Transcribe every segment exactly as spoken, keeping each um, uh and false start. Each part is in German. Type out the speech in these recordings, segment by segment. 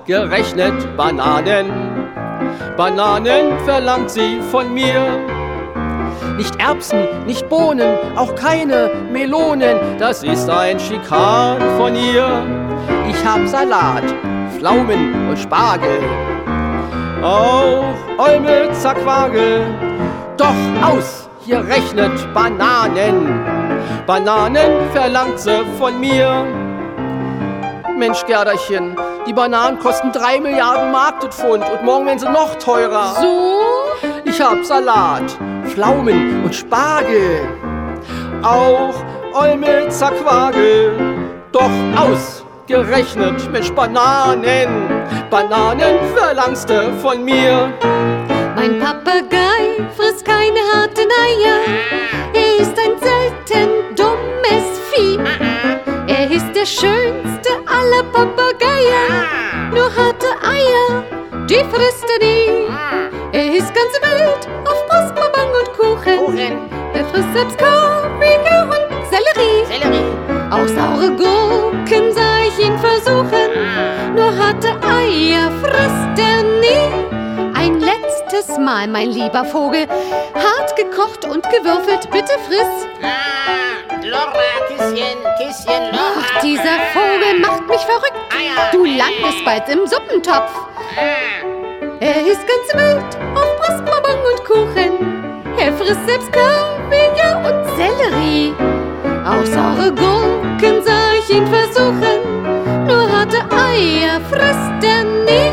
ausgerechnet Bananen. Bananen verlangt sie von mir. Nicht Erbsen, nicht Bohnen, auch keine Melonen, das ist ein Schikan von ihr. Ich hab Salat, Pflaumen und Spargel, auch Olme, Zaquagel. Doch ausgerechnet Bananen, Bananen verlangt sie von mir. Mensch, Gerderchen, die Bananen kosten drei Milliarden Mark das Pfund und morgen werden sie noch teurer. So? Ich hab Salat, Pflaumen und Spargel, auch Olme, Zaquagel. Doch ausgerechnet, Mensch, Bananen, Bananen verlangst du von mir. Mein Papagei frisst keine harten Eier. Er ist ein selten dummes Vieh. Er ist der schönste aller Papageien. Nur harte Eier, die frisst er nie. Er ist ganz wild auf Brustbonbon und Kuchen. Kuchen. Er frisst selbst Kaviar und Sellerie. Sellerie. Auch saure Gurken sah ich ihn versuchen. Nur harte Eier frisst er nie. Ein letztes Mal, mein lieber Vogel, hart gekocht und gewürfelt, bitte friss. Ah, Lora, Küsschen, Küsschen, Lora. Ach, dieser Vogel macht mich verrückt. Du landest bald im Suppentopf. Er ist ganz wild auf Brustbonbon und Kuchen. Er frisst selbst Kaviar und Sellerie. Auch saure Gurken sah ich ihn versuchen. Nur harte Eier frisst er nie.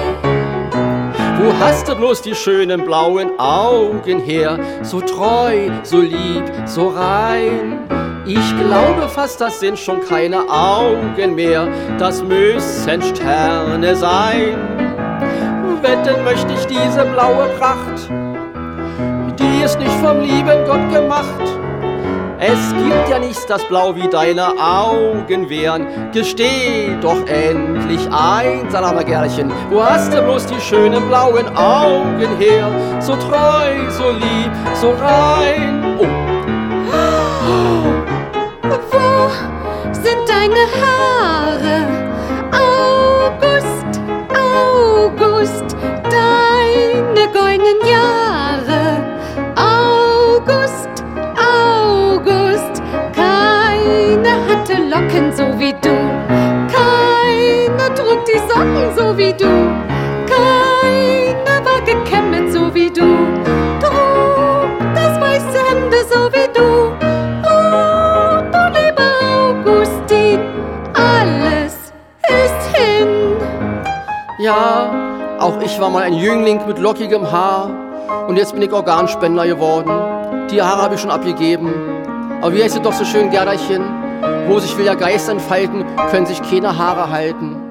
Wo hast du bloß die schönen blauen Augen her? So treu, so lieb, so rein. Ich glaube fast, das sind schon keine Augen mehr. Das müssen Sterne sein. Wetten möchte ich diese blaue Pracht, die ist nicht vom lieben Gott gemacht. Es gibt ja nichts, das blau wie deine Augen wären. Gesteh doch endlich ein, sag mal, Gerlchen, wo hast du bloß die schönen blauen Augen her? So treu, so lieb, so rein. Oh. Wo sind deine Haare? August, August, deine goldenen Jahre. August, August, keiner hatte Locken so wie du. Keiner trug die Socken so wie du. Keiner war gekämmet so wie du. Trug das weiße Hemde so wie du. Oh, du lieber Augustin, alles ist hin. Ja, auch ich war mal ein Jüngling mit lockigem Haar und jetzt bin ich Organspender geworden. Die Haare habe ich schon abgegeben. Aber wie heißt es doch so schön, Gerderchen? Wo sich will der Geist entfalten, können sich keine Haare halten.